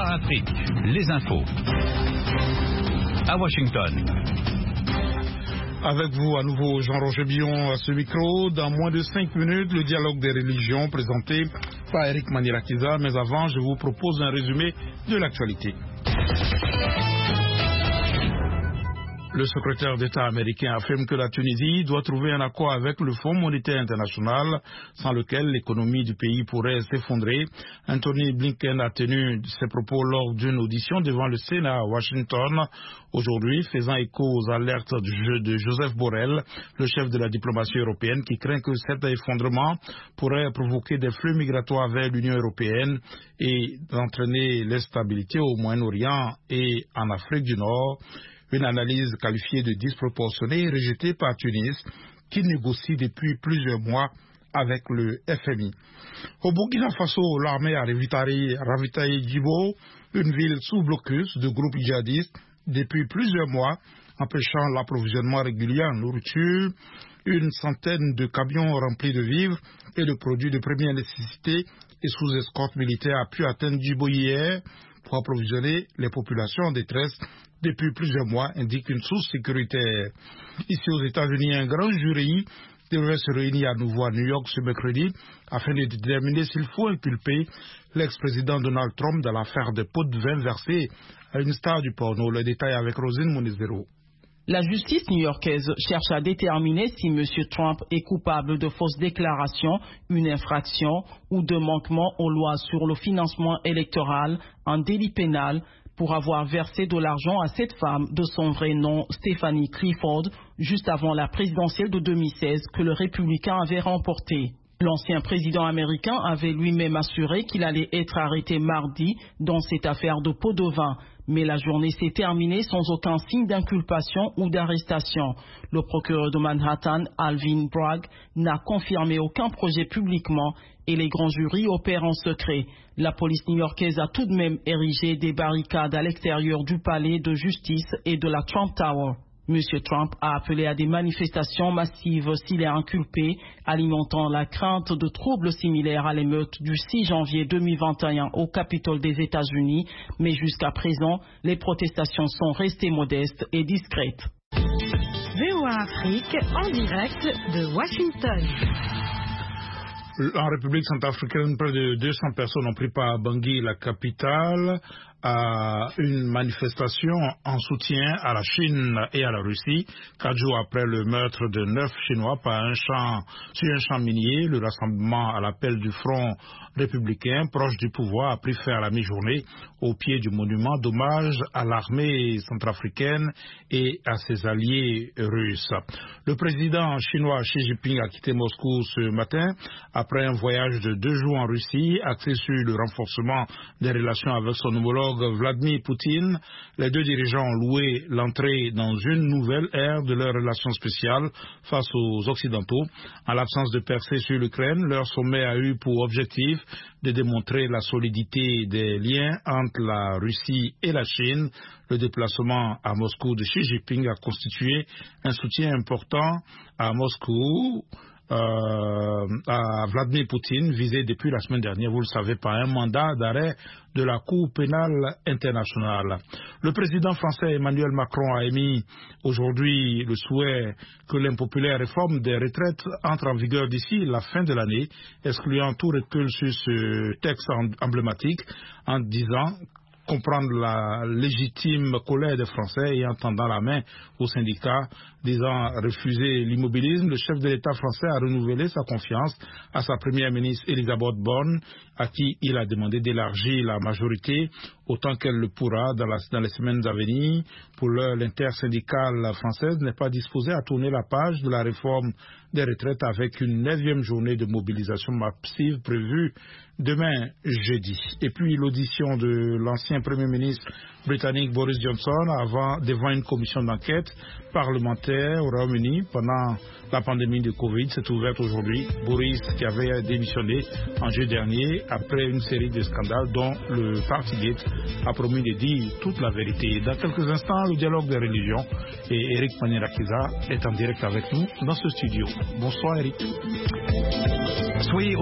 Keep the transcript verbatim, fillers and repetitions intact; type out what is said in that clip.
Afrique, les infos. À Washington. Avec vous à nouveau Jean-Roger Billon à ce micro. Dans moins de cinq minutes, le dialogue des religions présenté par Eric Manirakiza. Mais avant, je vous propose un résumé de l'actualité. Le secrétaire d'État américain affirme que la Tunisie doit trouver un accord avec le Fonds monétaire international, sans lequel l'économie du pays pourrait s'effondrer. Anthony Blinken a tenu ses propos lors d'une audition devant le Sénat à Washington aujourd'hui, faisant écho aux alertes de Joseph Borrell, le chef de la diplomatie européenne, qui craint que cet effondrement pourrait provoquer des flux migratoires vers l'Union européenne et entraîner l'instabilité au Moyen-Orient et en Afrique du Nord. Une analyse qualifiée de disproportionnée et rejetée par Tunis, qui négocie depuis plusieurs mois avec le F M I. Au Burkina Faso, l'armée a ravitaillé Djibo, une ville sous blocus de groupes djihadistes, depuis plusieurs mois, empêchant l'approvisionnement régulier en nourriture. Une centaine de camions remplis de vivres et de produits de première nécessité et sous escorte militaire a pu atteindre Djibo hier pour approvisionner les populations en détresse depuis plusieurs mois, indique une source sécuritaire. Ici aux États-Unis, un grand jury devrait se réunir à nouveau à New York ce mercredi afin de déterminer s'il faut inculper l'ex-président Donald Trump dans l'affaire des pots de vin versés à une star du porno. Le détail avec Rosine Monizero. La justice new-yorkaise cherche à déterminer si M. Trump est coupable de fausses déclarations, une infraction ou de manquement aux lois sur le financement électoral, un délit pénal, pour avoir versé de l'argent à cette femme de son vrai nom, Stephanie Clifford, juste avant la présidentielle de deux mille seize que le républicain avait remportée. L'ancien président américain avait lui-même assuré qu'il allait être arrêté mardi dans cette affaire de pot de vin. Mais la journée s'est terminée sans aucun signe d'inculpation ou d'arrestation. Le procureur de Manhattan, Alvin Bragg, n'a confirmé aucun projet publiquement et les grands jurys opèrent en secret. La police new-yorkaise a tout de même érigé des barricades à l'extérieur du palais de justice et de la Trump Tower. M. Trump a appelé à des manifestations massives s'il est inculpé, alimentant la crainte de troubles similaires à l'émeute du six janvier deux mille vingt et un au Capitole des États-Unis, mais jusqu'à présent, les protestations sont restées modestes et discrètes. V O A Afrique, en direct de Washington. En République centrafricaine, près de deux cents personnes ont pris part à Bangui, la capitale, à une manifestation en soutien à la Chine et à la Russie. Quatre jours après le meurtre de neuf Chinois par un champ, sur un champ minier, le rassemblement à l'appel du Front républicain, proche du pouvoir, a pris fin à la mi-journée au pied du monument d'hommage à l'armée centrafricaine et à ses alliés russes. Le président chinois Xi Jinping a quitté Moscou ce matin après un voyage de deux jours en Russie, axé sur le renforcement des relations avec son homologue Vladimir Poutine. Les deux dirigeants ont loué l'entrée dans une nouvelle ère de leurs relations spéciales face aux Occidentaux. En l'absence de percée sur l'Ukraine, leur sommet a eu pour objectif de démontrer la solidité des liens entre la Russie et la Chine. Le déplacement à Moscou de Xi Jinping a constitué un soutien important à Moscou, Euh, à Vladimir Poutine, visé depuis la semaine dernière, vous le savez, par un mandat d'arrêt de la Cour pénale internationale. Le président français Emmanuel Macron a émis aujourd'hui le souhait que l'impopulaire réforme des retraites entre en vigueur d'ici la fin de l'année, excluant tout recul sur ce texte emblématique en disant comprendre la légitime colère des Français et en tendant la main aux syndicats disant refuser l'immobilisme. Le chef de l'État français a renouvelé sa confiance à sa première ministre Elisabeth Borne, à qui il a demandé d'élargir la majorité autant qu'elle le pourra dans, la, dans les semaines à venir. Pour l'heure, l'intersyndicale française n'est pas disposée à tourner la page de la réforme des retraites avec une neuvième journée de mobilisation massive prévue demain jeudi. Et puis l'audition de l'ancien Premier ministre britannique Boris Johnson avant, devant une commission d'enquête parlementaire au Royaume-Uni pendant la pandémie de Covid s'est ouverte aujourd'hui. Boris, qui avait démissionné en juillet dernier après une série de scandales dont le Partygate, a promis de dire toute la vérité. Dans quelques instants, le dialogue des religions et Eric Manirakiza est en direct avec nous dans ce studio. Bonsoir Eric. Soyez